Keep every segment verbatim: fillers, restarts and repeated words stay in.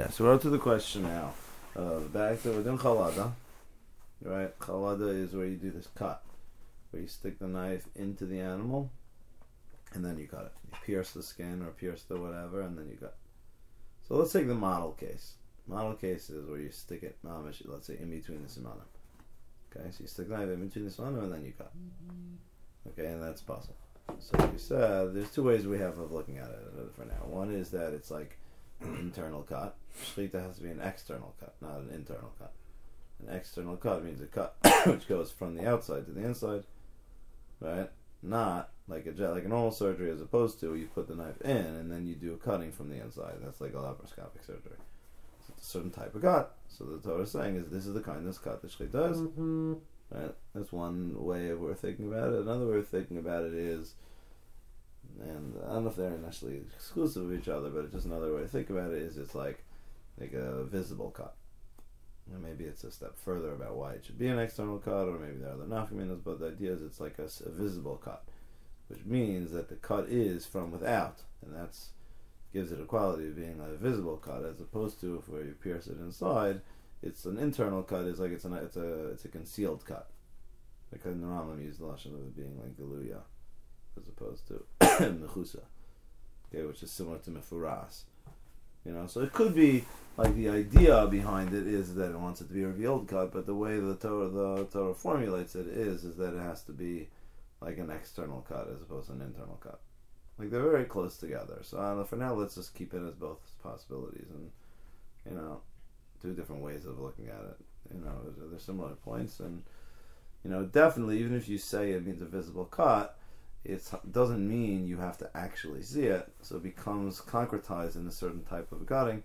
Okay, so we're up to the question now. Uh, back to, we're doing chalada. Right? Chalada is where you do this cut, where you stick the knife into the animal, and then you cut it. You pierce the skin or pierce the whatever, and then you cut. So let's take the model case. Model case is where you stick it, let's say, in between the simanim. Okay, so you stick the knife in between the simanim, and then you cut. Okay, and that's possible. So like you said, there's two ways we have of looking at it for now. One is that it's like an internal cut. Shechita has to be an external cut, not an internal cut. An external cut means a cut which goes from the outside to the inside, right? Not like a like a normal surgery, as opposed to you put the knife in and then you do a cutting from the inside. That's like a laparoscopic surgery. So it's a certain type of cut. So the Torah is saying is this is the kind of cut that Shechita does. Mm-hmm. Right? That's one way of we're thinking about it. Another way of thinking about it is, and I don't know if they're necessarily exclusive of each other, but it's just another way to think about it is it's like like a visible cut. And maybe it's a step further about why it should be an external cut, or maybe there are other nafkaminas, but the idea is it's like a, a visible cut, which means that the cut is from without, and that's gives it a quality of being a visible cut, as opposed to if where you pierce it inside, it's an internal cut. It's like it's an it's a it's a concealed cut. Like the Rambam used the lashon of it being like galuya, as opposed to mechusa, okay, which is similar to mefuras. You know, so it could be like the idea behind it is that it wants it to be a revealed cut, but the way the Torah the Torah formulates it is is that it has to be like an external cut as opposed to an internal cut. Like they're very close together. So I don't know, for now, let's just keep it as both possibilities, and you know, two different ways of looking at it. You know, there's similar points, and you know, definitely, even if you say it means a visible cut, it doesn't mean you have to actually see it. So it becomes concretized in a certain type of cutting.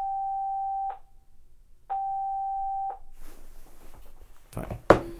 Fine.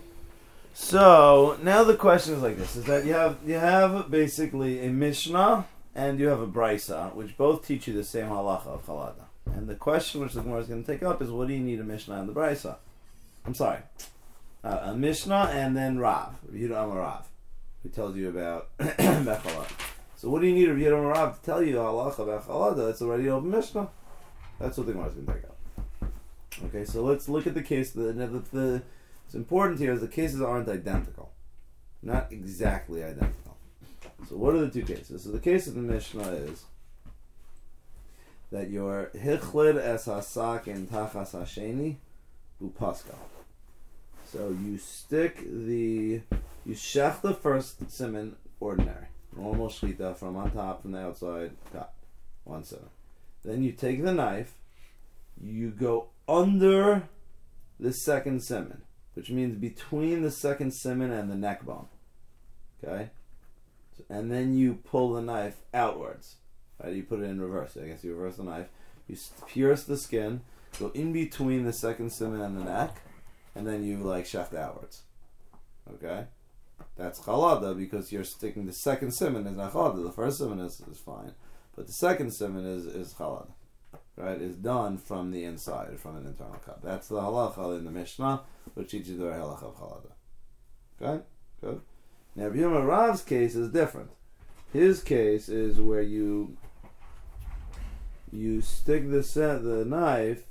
So now the question is like this: is that you have you have basically a Mishnah and you have a Brisa, which both teach you the same halacha of chalada. And the question which the Gemara is going to take up is, what do you need a Mishnah and the Brisa? I'm sorry, uh, a Mishnah and then Rav, Yehuda Amar Rav, who tells you about about chalada. So what do you need a Yehuda Amar Rav to tell you halacha about chalada? It's already open Mishnah. That's what the Gemara is going to take up. Okay, so let's look at the case. The, the, the What's important here is the cases aren't identical, not exactly identical. So what are the two cases? So the case of the Mishnah is that your hichlid es hasak in tachas hasheni upaska. So you stick the, you shech the first siman ordinary, normal shchita from on top, from the outside, cut, one siman. Then you take the knife, you go under the second siman, which means between the second siman and the neck bone. Okay? So, and then you pull the knife outwards. Right? You put it in reverse. I guess you reverse the knife. You pierce the skin, go in between the second siman and the neck, and then you like shaft outwards. Okay? That's chalada, because you're sticking the second siman is not chalada. The first siman is, is fine. But the second siman is, is chalada. Right? Is done from the inside, from an internal cut. That's the halacha in the Mishnah, which teaches the halacha of chalada. Okay? Good. Now, Rabbi Yirmiyah Rav's case is different. His case is where you you stick the set, the knife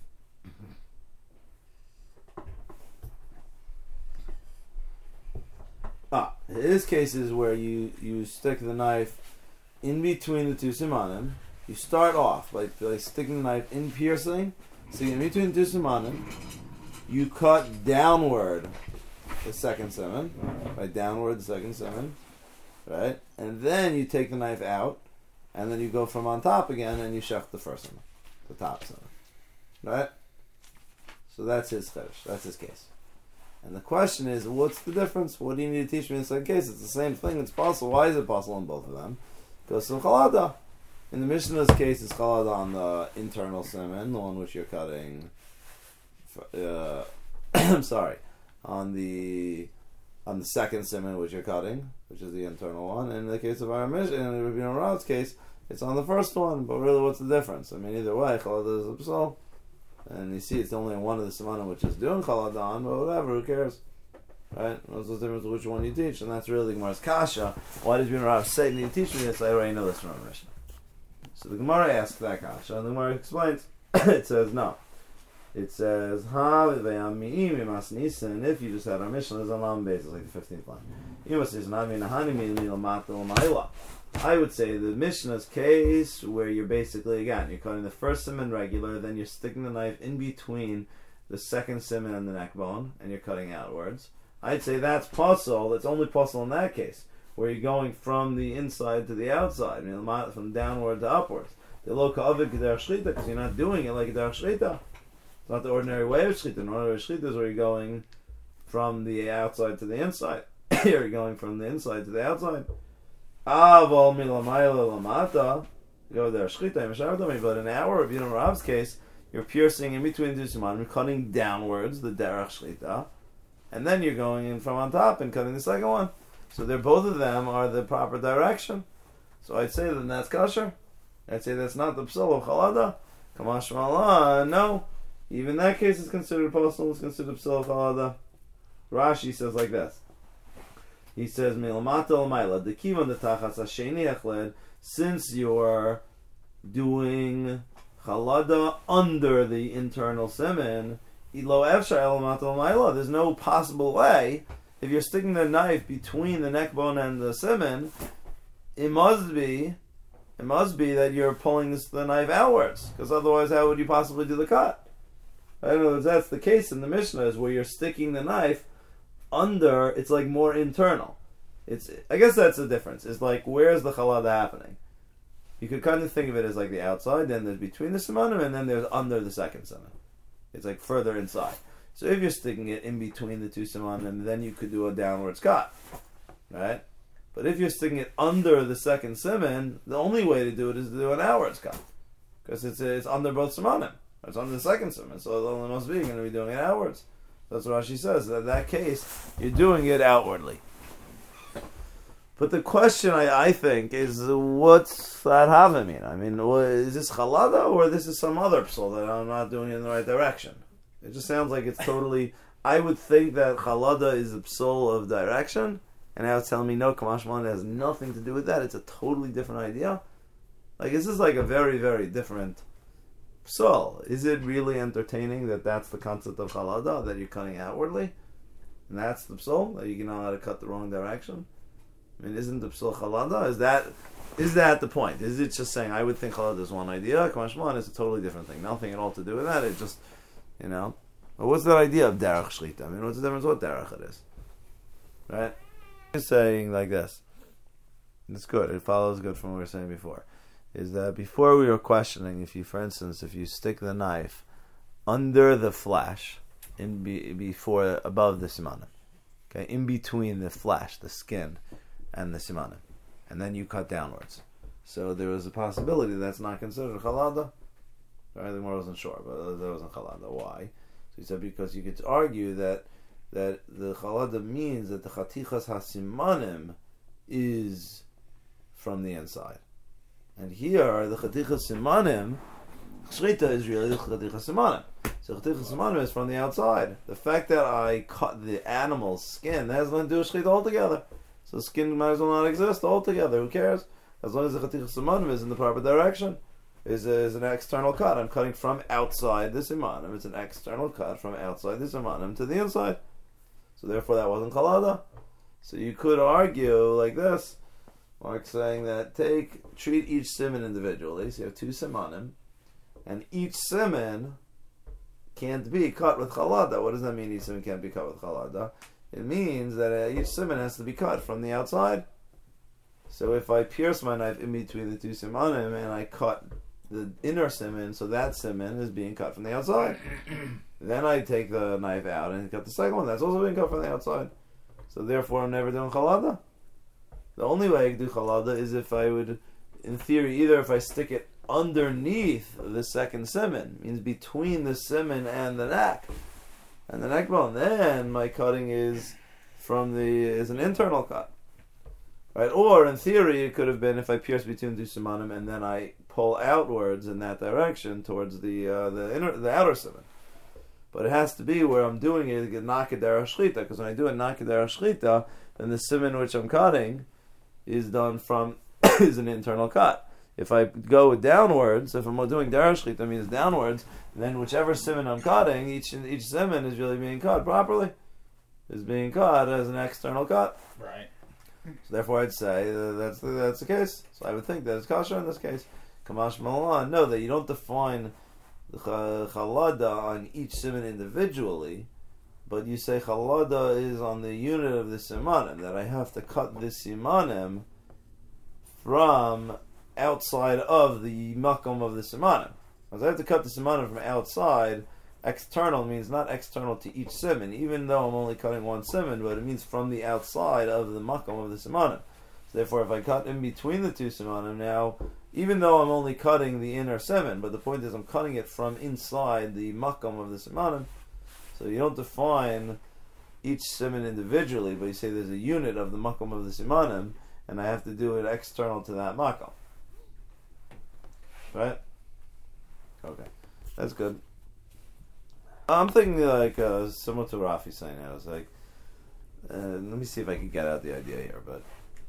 ah. His case is where you you stick the knife in between the two simanim. You start off by, by sticking the knife in piercing, so in between two simanim, you cut downward the second siman, right, downward the second siman, right, and then you take the knife out, and then you go from on top again, and you shech the first siman, the top siman, right? So that's his chiddush, that's his case. And the question is, what's the difference? What do you need to teach me in the second case? It's the same thing, it's possible. Why is it possible in both of them? Because of chalada. In the Mishnah's case, it's chalada on the internal siman, the one which you're cutting. Uh, I'm sorry, on the on the second siman which you're cutting, which is the internal one. And in the case of our Mishnah, in Rabbi Yirmiyah Rav's case, it's on the first one. But really, what's the difference? I mean, either way, chalada is a psal, and you see, it's only one of the simanim which is doing chalada on. But whatever, who cares? Right? What's the difference which one you teach? And that's really the Gemara's kasha. Why does Rabbi Yirmiyah Rav say, "Need you teach me this"? I already know this from our Mishnah. So the Gemara asks that kasha, and the Gemara explains. it says no. It says ha ve'ami'im imas nisan. If you just had our Mishnah as a lam basis, like the fifteenth line. Imas nisan avi nahani mi'il mata l'mayla. I would say the Mishnah's case where you're basically, again, you're cutting the first siman regular, then you're sticking the knife in between the second siman and the neck bone, and you're cutting outwards. I'd say that's possible. It's only possible in that case, where you're going from the inside to the outside, from downward to upwards. The lo ka'avik derech shlita, because you're not doing it like a derech shlita. It's not the ordinary way of shlita. An ordinary shlita is where you're going from the outside to the inside. You're going from the inside to the outside. Aval milamayla lamata, go there shchita. But in our Rabbi Rav's case, you're piercing in between the two simanim, you're cutting downwards the derech shlita, and then you're going in from on top and cutting the second one. So they're both of them are the proper direction. So I'd say that that's kosher. I'd say that's not the psul of chalada. Kamash malan, no. Even that case is considered possible. It's considered psul of chalada. Rashi says like this. He says, "Milamata l'mayla dekivan detachas hasheni echled." Since you're doing chalada under the internal siman, ilo efshar elamata l'mayla. There's no possible way. If you're sticking the knife between the neck bone and the siman, it must be, it must be that you're pulling this, the knife outwards, because otherwise, how would you possibly do the cut? I know that's the case in the Mishnah, is where you're sticking the knife under, it's like more internal. It's I guess that's the difference. It's like, where's the chalada happening? You could kind of think of it as like the outside, then there's between the simanim, and then there's under the second siman. It's like further inside. So if you're sticking it in between the two simanim, then you could do a downwards cut, right? But if you're sticking it under the second siman, the only way to do it is to do an outwards cut, because it's it's under both simanim. It's under the second siman, so it only must be you're going to be doing it outwards. That's what Rashi says. That in that case, you're doing it outwardly. But the question, I, I think, is what's that have mean? I mean, is this chalada or this is some other psul that I'm not doing it in the right direction? It just sounds like it's totally... I would think that chalada is a psul of direction, and now it's telling me, no, Kamash Malan has nothing to do with that. It's a totally different idea. Like, this is like a very, very different... So, is it really entertaining that that's the concept of chalada, that you're cutting outwardly? And that's the psul, that you know how to cut the wrong direction? I mean, isn't the psul chalada? Is that is that the point? Is it just saying, I would think chalada is one idea, Kamash Malan is a totally different thing. Nothing at all to do with that. It just, you know. But what's that idea of derech shlita? I mean, what's the difference what derech it is? Right? It's saying like this. It's good. It follows good from what we were saying before. Is that before we were questioning if you, for instance, if you stick the knife under the flesh, in be, before above the simanim, okay, in between the flesh, the skin, and the simanim, and then you cut downwards. So there was a possibility that's not considered chalada. Right? The Gemara wasn't sure, but that wasn't chalada. Why? So he said because you could argue that that the chalada means that the chatichas hasimanim is from the inside. And here, the Chatichas Simanim, Shrita is really the Chatichas Simanim. So Chatichas Simanim is from the outside. The fact that I cut the animal's skin, that has nothing to do with Shrita altogether. So the skin might as well not exist altogether. Who cares? As long as the Chatichas Simanim is in the proper direction, is is an external cut. I'm cutting from outside the Simanim. It's an external cut from outside the Simanim to the inside. So therefore that wasn't Chalada. So you could argue like this. Mark's saying that take treat each siman individually. So you have two simanim, and each siman can't be cut with chalada. What does that mean? Each siman can't be cut with chalada. It means that uh, each siman has to be cut from the outside. So if I pierce my knife in between the two simanim and I cut the inner siman, so that siman is being cut from the outside. Then I take the knife out and cut the second one. That's also being cut from the outside. So therefore, I'm never doing chalada. The only way I can do chalada is if I would, in theory, either if I stick it underneath the second siman, means between the siman and the neck, and the neck bone, then my cutting is from the is an internal cut, right? Or in theory, it could have been if I pierce between two simanim and then I pull outwards in that direction towards the uh, the inner the outer siman. But it has to be where I'm doing it, nakadera shlita, because when I do a nakadera shlita, then the siman which I'm cutting is done from is an internal cut. If I go downwards, if I'm doing Darash Shechita, means downwards, then whichever siman I'm cutting, each each siman is really being cut properly, is being cut as an external cut. Right. So therefore, I'd say that that's the, that's the case. So I would think that it's kosher in this case. Kamash Malan, no, that you don't define the chalada on each siman individually, but you say chalada is on the unit of the simanim, that I have to cut this simanim from outside of the makom of the simanim. Because I have to cut the simanim from outside. External means not external to each siman, even though I'm only cutting one siman, but it means from the outside of the makom of the simanim. So therefore, if I cut in between the two simanim now, even though I'm only cutting the inner siman, but the point is I'm cutting it from inside the makom of the simanim. So you don't define each siman individually, but you say there's a unit of the makom of the simanim, and I have to do it external to that makom. Right? Okay. That's good. I'm thinking like uh, similar to Rafi saying I was like, uh, let me see if I can get out the idea here, but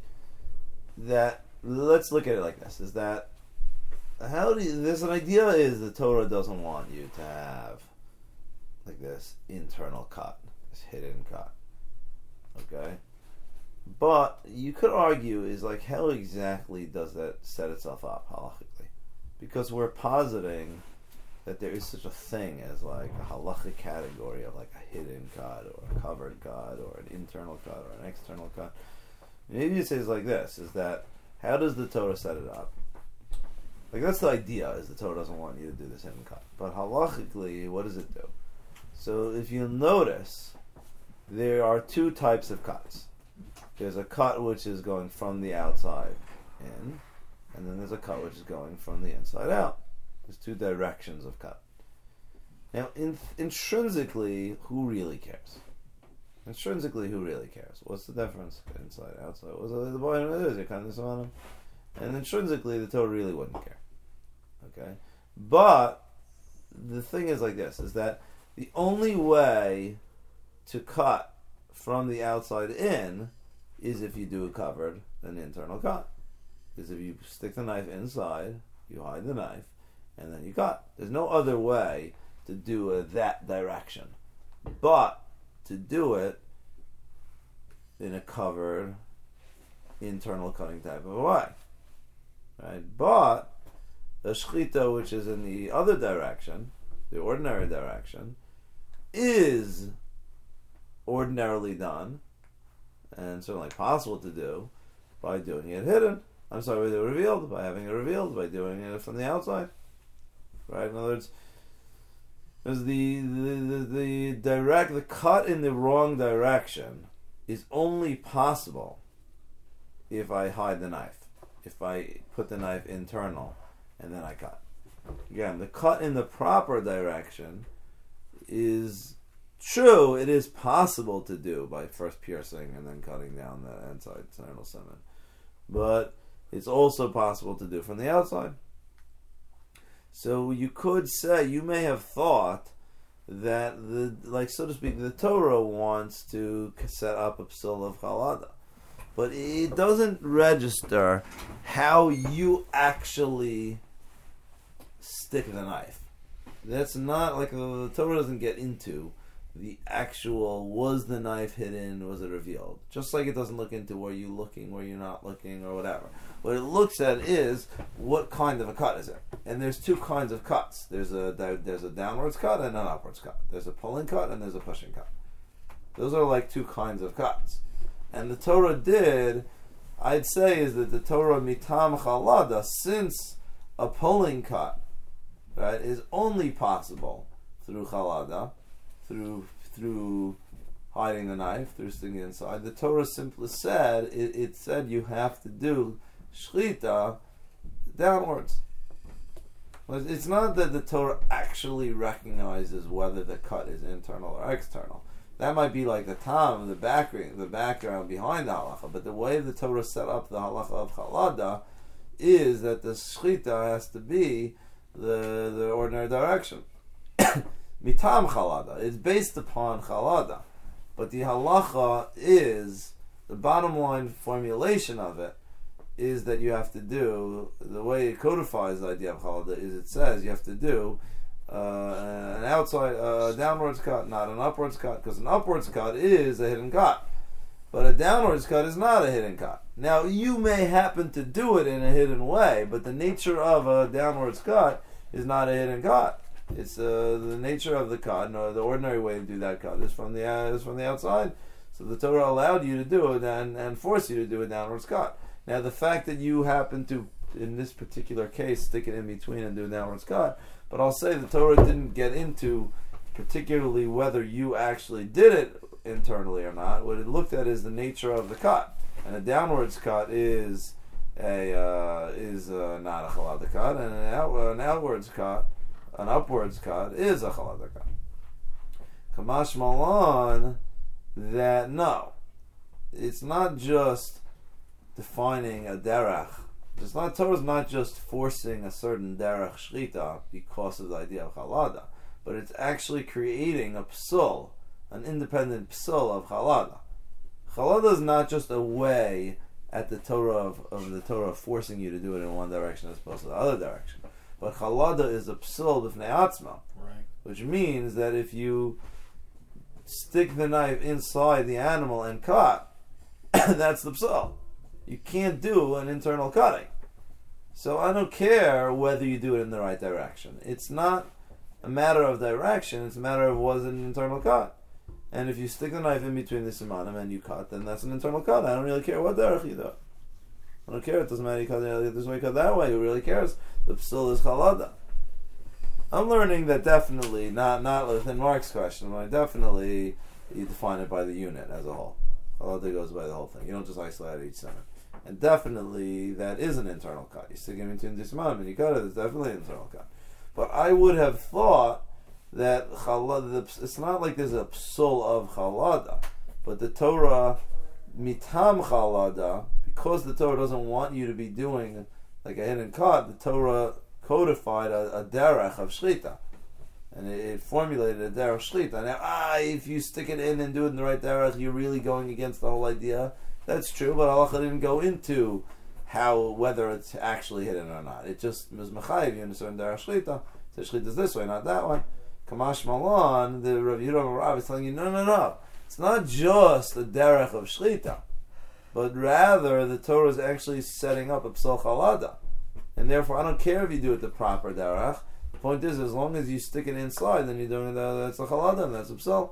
that, let's look at it like this, is that, how do you, there's an idea is the Torah doesn't want you to have like this internal cut, this hidden cut, okay? But you could argue is like, how exactly does that set itself up halachically? Because we're positing that there is such a thing as like a halachic category of like a hidden cut or a covered cut or an internal cut or an external cut. Maybe it says like this, is that how does the Torah set it up? Like that's the idea, is the Torah doesn't want you to do this hidden cut. But halachically, what does it do? So if you notice, there are two types of cuts. There's a cut which is going from the outside in, and then there's a cut which is going from the inside out. There's two directions of cut. Now, in, intrinsically, who really cares? Intrinsically, who really cares? What's the difference? Inside, outside. What's the, the point of it is? You're cutting this on him. And intrinsically, the Torah really wouldn't care. Okay? But, the thing is like this, is that the only way to cut from the outside in is if you do a covered, an internal cut. Is if you stick the knife inside, you hide the knife, and then you cut. There's no other way to do it that direction, but to do it in a covered, internal cutting type of a way, right? But the shechita, which is in the other direction, the ordinary direction, is ordinarily done, and certainly possible to do, by doing it hidden. I'm sorry, they revealed, by having it revealed, by doing it from the outside. Right? In other words, there's the, the, the, the direct, the cut in the wrong direction is only possible if I hide the knife. If I put the knife internal and then I cut. Again, the cut in the proper direction is true, it is possible to do by first piercing and then cutting down the inside internal semen. But it's also possible to do from the outside. So you could say, you may have thought that, the like so to speak, the Torah wants to set up a psil of chalada. But it doesn't register how you actually stick the knife. That's not like the Torah doesn't get into the actual, was the knife hidden, was it revealed? Just like it doesn't look into were you looking, were you not looking, or whatever. What it looks at is what kind of a cut is it. And there's two kinds of cuts. There's a there's a downwards cut and an upwards cut. There's a pulling cut and there's a pushing cut. Those are like two kinds of cuts. And the Torah did, I'd say, is that the Torah mitam chalada, since a pulling cut, right, is only possible through chalada, through through hiding the knife, through sticking it inside. The Torah simply said, it, it said you have to do shechita downwards. It's not that the Torah actually recognizes whether the cut is internal or external. That might be like the tam, the background, the background behind the halacha. But the way the Torah set up the halacha of chalada is that the shechita has to be the the ordinary direction. Mitam chalada. It's based upon chalada. But the halacha is, the bottom line formulation of it is that you have to do, the way it codifies the idea of chalada is it says you have to do uh, an outside, uh, downwards cut, not an upwards cut, because an upwards cut is a hidden cut. But a downwards cut is not a hidden cut. Now, you may happen to do it in a hidden way, but the nature of a downwards cut is not a hidden cut. It's uh, the nature of the cut. No, the ordinary way to do that cut is from the uh, is from the outside. So the Torah allowed you to do it and, and forced you to do a downwards cut. Now, the fact that you happen to, in this particular case, stick it in between and do a downwards cut, but I'll say the Torah didn't get into particularly whether you actually did it internally or not. What it looked at is the nature of the cut, and a downwards cut is a uh, is uh, not a chalada cut, and an, out, an outwards cut, an upwards cut is a chalada cut. Kamash Malan, that no, it's not just defining a derech. It's not Torah is not just forcing a certain derech shchita because of the idea of chalada, but it's actually creating a psul, an independent psul of chalada. Chalada is not just a way at the Torah of, of the Torah forcing you to do it in one direction as opposed to the other direction. But chalada is a psul b'fnei atzma, right. Which means that if you stick the knife inside the animal and cut, that's the psul. You can't do an internal cutting. So I don't care whether you do it in the right direction. It's not a matter of direction, it's a matter of was it an internal cut. And if you stick the knife in between the simanim and you cut, then that's an internal cut. I don't really care what derech you do. I don't care, it doesn't matter you cut this way, you cut that way, who really cares? The psul is chalada. I'm learning that definitely, not not within Mark's question, but definitely you define it by the unit as a whole. Chalada goes by the whole thing. You don't just isolate each semen. And definitely that is an internal cut. You stick it in between the simanim and you cut it, it's definitely an internal cut. But I would have thought that chalada, it's not like there's a psul of chalada, but the Torah mitam chalada, because the Torah doesn't want you to be doing like a hidden cut, the Torah codified a, a derech of shchita, and it, it formulated a derech shchita. Now, ah, if you stick it in and do it in the right derech, you're really going against the whole idea. That's true, but Allah didn't go into how whether it's actually hidden or not. It just was mechayiv you in a certain derech shchita. So shchita is this way, not that one. Kamash Malan, the Rav Yehuda Rav is telling you, no, no, no. It's not just the derech of shchita, but rather the Torah is actually setting up a psal chalada. And therefore, I don't care if you do it the proper derech. The point is, as long as you stick it inside, then you're doing that, that's a chalada, and that's a psal.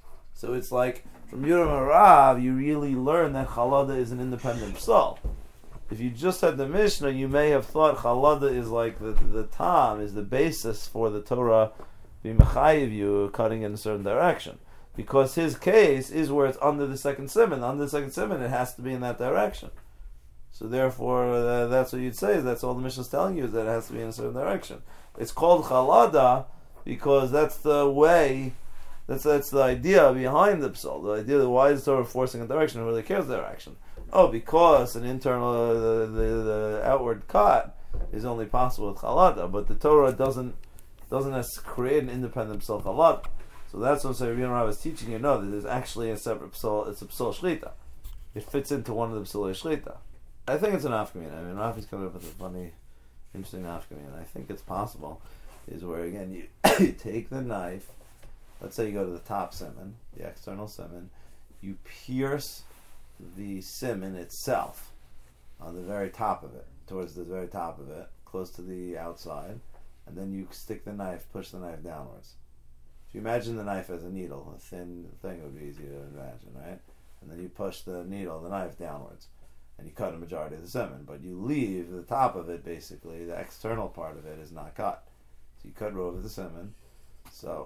So it's like, from Yehuda Rav, you really learn that chalada is an independent psal. If you just had the Mishnah, you may have thought chalada is like the, the tam, is the basis for the Torah be mechayiv you cutting in a certain direction, because his case is where it's under the second siman. Under the second siman, it has to be in that direction. So therefore, uh, that's what you'd say. That's all the Mishnah is telling you, is that it has to be in a certain direction. It's called chalada because that's the way. That's that's the idea behind the psal. The idea that why is the Torah forcing a direction? Who really cares the direction? Oh, because an internal, uh, the, the the outward cut is only possible with chalada, but the Torah doesn't. doesn't create an independent psal chalada. So that's what Rabbi Rav is teaching you. Know that there's actually a separate psal. It's a psal shlita. It fits into one of the psalei shlita. I think it's an afkamin. I mean, Rafi's coming up with a funny, interesting afkamin. I think it's possible. Is where again you, you take the knife. Let's say you go to the top siman, the external siman. You pierce the siman itself on the very top of it, towards the very top of it, close to the outside. And then you stick the knife, push the knife downwards. If you imagine the knife as a needle, a thin thing would be easy to imagine, right? And then you push the needle, the knife downwards, and you cut a majority of the semen, but you leave the top of it, basically, the external part of it is not cut. So you cut over the semen. So,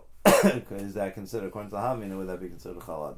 is that considered, according to the Havmina, would that be considered chalada?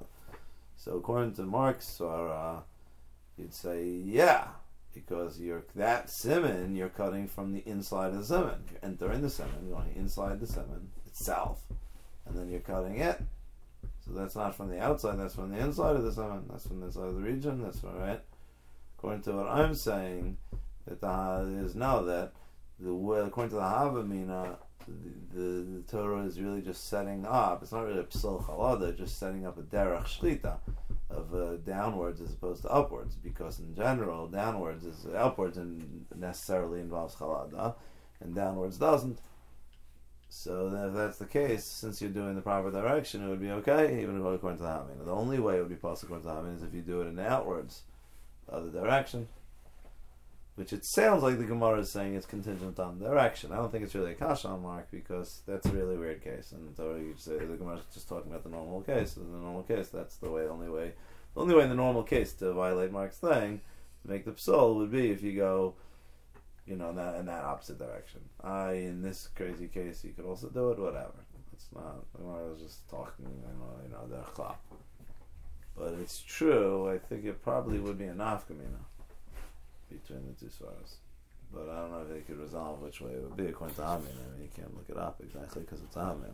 So according to Mark's Torah, you'd say, yeah, because you're that siman, you're cutting from the inside of the siman. You're entering the siman, going inside the siman itself, and then you're cutting it. So that's not from the outside, that's from the inside of the siman. That's from the inside of the region. That's from, right. According to what I'm saying, that the is now that the according to the Havamina, the, the, the Torah is really just setting up. It's not really a psal chalada, just setting up a derech shlita, a, of uh, downwards as opposed to upwards, because in general, downwards is upwards and necessarily involves chalada, and downwards doesn't. So then if that's the case, since you're doing the proper direction, it would be okay, even according to the Hamin. The only way it would be possible according to the Hamin is if you do it in the outwards, the other direction, which it sounds like the Gemara is saying it's contingent on direction. I don't think it's really a kasha on Mark, because that's a really weird case. And so you say the Gemara is just talking about the normal case. So in the normal case, that's the way, the only way, the only way in the normal case to violate Mark's thing, to make the psal, would be if you go, you know, in that, in that opposite direction. I, in this crazy case, you could also do it, whatever. It's not, I was just talking, you know, you know, the chlap. But it's true, I think it probably would be a nafkamina between the two svaras. But I don't know if they could resolve which way it would be according to Amin. I mean, you can't look it up exactly because it's Amin.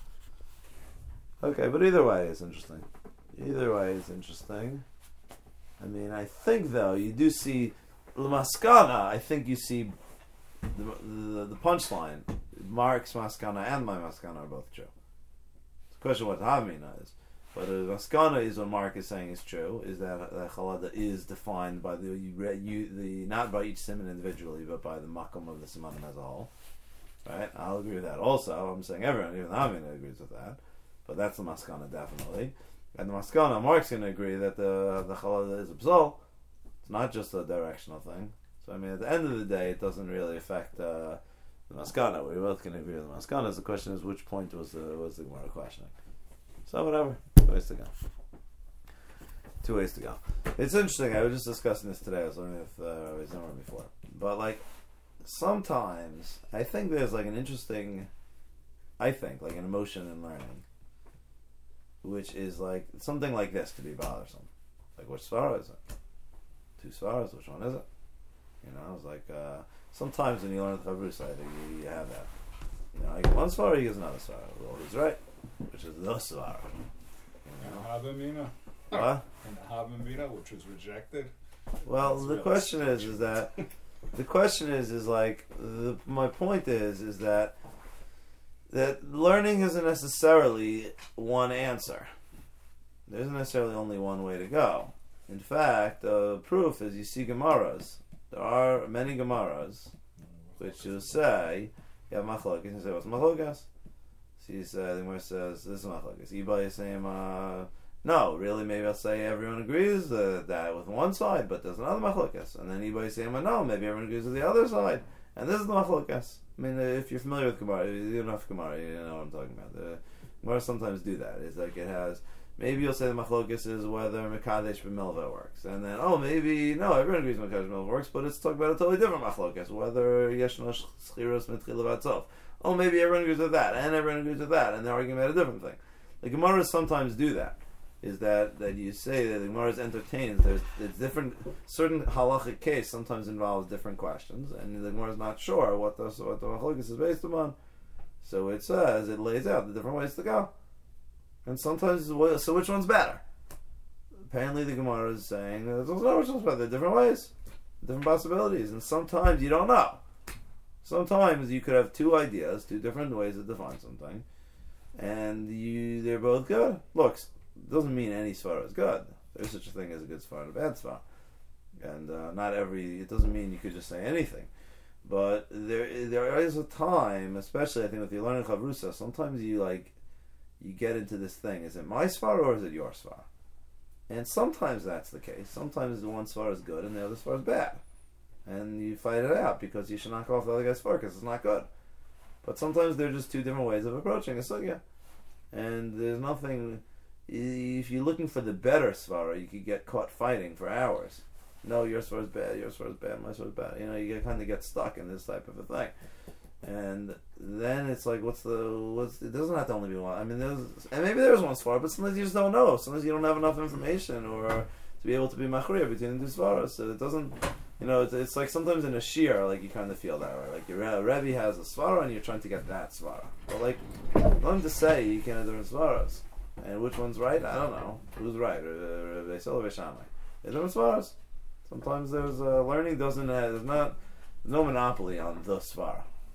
Okay, but either way it's interesting. Either way it's interesting. I mean, I think, though, you do see L'maskana, I think you see the, the, the punchline. Mark's maskana and my maskana are both true. It's a question what Havmina is. But the maskana is what Mark is saying is true, is that uh, chalada is defined by the you, you, the not by each simon individually, but by the makom of the simanim as a whole. Right? I'll agree with that also. I'm saying everyone, even Havmina, agrees with that. But that's the maskana, definitely. And the maskana, Mark's going to agree that the the chalada is a psal. Not just a directional thing. So I mean, at the end of the day, it doesn't really affect uh, the maskana. We both can agree with the maskana. The question is, which point was the was the Gemara questioning? So whatever, two ways to go. Two ways to go. It's interesting. I was just discussing this today. I was learning with uh, I was somewhere before, but like sometimes I think there's like an interesting, I think like an emotion in learning, which is like something like this could be bothersome. Like, which svara is it? Two svaras, which one is it? You know, it's like uh, sometimes when you learn the Chavrusa, I think you, you have that. You know, like one svara, he gives another svara. Well, he's right, which is the svara. You know? Havamina. What? And Havamina, which was rejected. Well, That's the really question is, is that the question is, is like the, my point is, is that that learning isn't necessarily one answer. There isn't necessarily only one way to go. In fact, the uh, proof is you see Gemaras. There are many Gemaras which will say, you have Machlokes, and you say, what's Machlokes? So you say, the Gemara says, this is Machlokes. Iba is saying, uh, no, really, maybe I'll say everyone agrees uh, that with one side, but there's another Machlokes. And then Iba is saying, well, no, maybe everyone agrees with the other side. And this is the Machlokes. I mean, if you're familiar with Gemara, you don't have Gemara, you know what I'm talking about. The Gemara sometimes do that. It's like it has... Maybe you'll say the machlokes is whether Mekadesh b'Milva works. And then, oh, maybe, no, everyone agrees Mekadesh b'Milva works, but it's talking about a totally different machlokes, whether Yeshno Schiros Mitchila Vatzov. Oh, maybe everyone agrees with that, and everyone agrees with that, and they're arguing about a different thing. The Gemaras sometimes do that, is that, that you say that the Gemaras entertains, there's, there's different, certain halachic case sometimes involves different questions, and the Gemara is not sure what the, what the machlokes is based upon. So it says, it lays out the different ways to go. And sometimes, so which one's better? Apparently the Gemara is saying, there's no which one's better. There are different ways, different possibilities, and sometimes you don't know. Sometimes you could have two ideas, two different ways to define something, and you they're both good. Look, it doesn't mean any svara is good. There's such a thing as a good svara and a bad svara. And uh, not every, it doesn't mean you could just say anything. But there there is a time, especially I think if you learn in Chavrusa, sometimes you like, you get into this thing, is it my svara or is it your svara? And sometimes that's the case. Sometimes the one svara is good and the other svara is bad. And you fight it out because you should knock off the other guy's svara because it's not good. But sometimes they're just two different ways of approaching a sugya. And there's nothing, if you're looking for the better svara, you could get caught fighting for hours. No, your svara is bad, your svara is bad, my svara is bad. You know, you kind of get stuck in this type of a thing. And then it's like, what's the, what's, it doesn't have to only be one. I mean, there's, and maybe there's one svara, but sometimes you just don't know. Sometimes you don't have enough information or to be able to be machriya between the two svaras. So it doesn't, you know, it's, it's like sometimes in a shir, like you kind of feel that way. Like your Rebbe has a svara and you're trying to get that svara. But like, nothing to say, you can have different svaras. And which one's right? I don't know. Who's right? Rebbe Yisrael or Rebbe Shammai? They're different svaras. Sometimes there's, uh, learning doesn't have, there's not, there's no monopoly on the svara.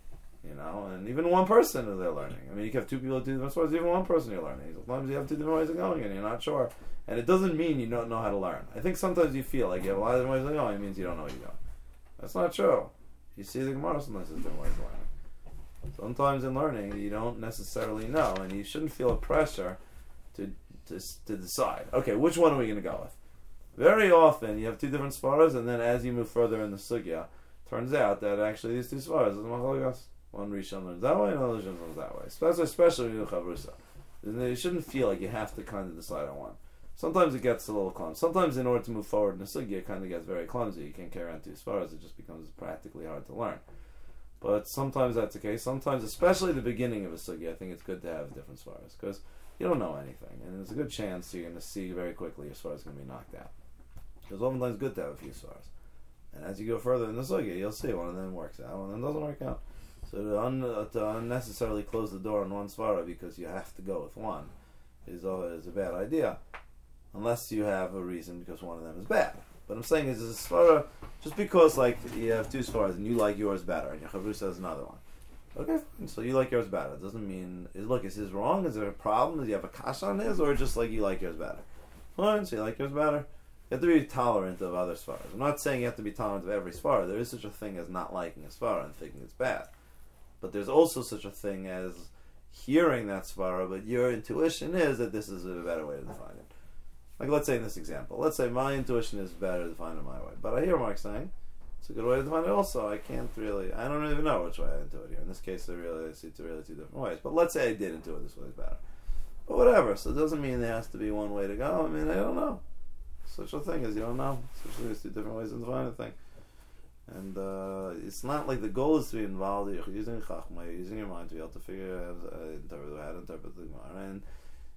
You know, and even one person they're learning. I mean, you can have two people do different svaras, even one person you're learning. Sometimes you have two different ways of going and you're not sure. And it doesn't mean you don't know how to learn. I think sometimes you feel like you have a lot of different ways of going, it means you don't know what you're doing. That's not true. You see the Gemara, sometimes there's different ways of learning. Sometimes in learning, you don't necessarily know, and you shouldn't feel a pressure to to, to decide, okay, which one are we going to go with? Very often, you have two different svaras, and then as you move further in the sugya, turns out that actually these two svaras is machlokas. One Rishon learns that way, and another Rishon learns that way. Especially, especially when you do chavrusa. You shouldn't feel like you have to kind of decide on one. Sometimes it gets a little clumsy. Sometimes in order to move forward in the sugya, it kind of gets very clumsy. You can't carry on two svaras. It just becomes practically hard to learn. But sometimes that's the case. Sometimes, especially the beginning of a sugya, I think it's good to have different svaras because you don't know anything, and there's a good chance you're going to see very quickly your svara is going to be knocked out. It's oftentimes good to have a few svaras, and as you go further in the sugya, you'll see one of them works out, one of them doesn't work out. So to, un- uh, to unnecessarily close the door on one svara because you have to go with one is always a bad idea, unless you have a reason because one of them is bad. But I'm saying is, is a svara, just because like you have two svaras and you like yours better and your chavrusa has another one. Okay, fine. So you like yours better. It doesn't mean, is, look, is his wrong? Is there a problem? Does he have a kasha on his? Or just like you like yours better? Fine, so you like yours better. You have to be tolerant of other svaras. I'm not saying you have to be tolerant of every svara. There is such a thing as not liking a svara and thinking it's bad. But there's also such a thing as hearing that svara, but your intuition is that this is a better way to define it. Like let's say in this example, let's say my intuition is better to define it my way. But I hear Mark saying, it's a good way to define it also. I can't really, I don't even know which way I intuit here. In this case, I really I see two really two different ways. But let's say I did intuit this way is better. But whatever, so it doesn't mean there has to be one way to go. I mean, I don't know. Such a thing as you don't know. Such there's two different ways to define a thing. And uh, it's not like the goal is to be involved. You're using chachma, you're using your mind to be able to figure out uh, interpret, how to interpret the Gemara. And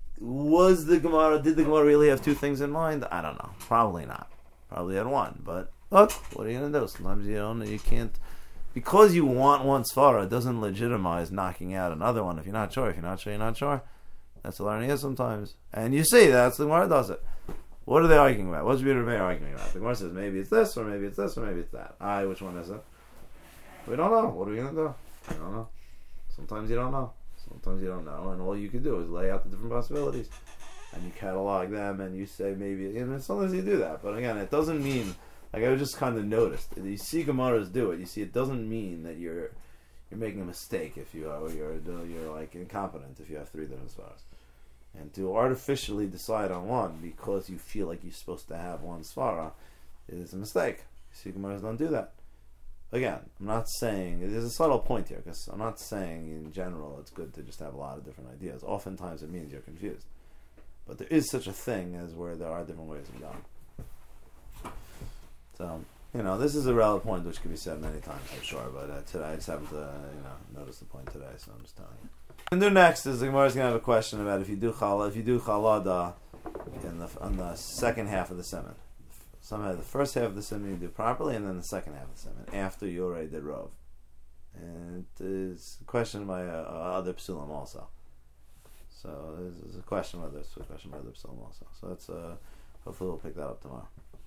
was the Gemara, did the Gemara really have two things in mind? I don't know. Probably not. Probably had one. But But what are you going to do? Sometimes you don't, you can't, because you want one svara, it doesn't legitimize knocking out another one if you're not sure. If you're not sure, you're not sure. That's the learning is sometimes. And you see, that's the Gemara does it. What are they arguing about? What's Rabbi Meir arguing about? The Gemara says maybe it's this, or maybe it's this, or maybe it's that. Aye, which one is it? We don't know. What are we going to do? We don't know. Sometimes you don't know. Sometimes you don't know. And all you can do is lay out the different possibilities. And you catalog them, and you say maybe, and sometimes you do that. But again, it doesn't mean, like I just kind of noticed, you see Gemaras do it. You see, it doesn't mean that you're you're making a mistake if you are, or you're you're like incompetent if you have three different svaras. And to artificially decide on one because you feel like you're supposed to have one svara is a mistake. You see, Gemaras don't do that. Again, I'm not saying, there's a subtle point here, because I'm not saying in general it's good to just have a lot of different ideas. Oftentimes it means you're confused. But there is such a thing as where there are different ways of going. So, you know, this is a relevant point which could be said many times, I'm sure, but uh, today I just happened to, you know, notice the point today, so I'm just telling you. And do next is the Gemara is going to have a question about if you do challah, if you do chalada in the on the second half of the siman. Somehow the first half of the siman you do properly, and then the second half of the siman after you already did rov. And it is a question by uh, other psulim also. So there's a question whether it's a question by other psulim also. So that's uh, hopefully we'll pick that up tomorrow.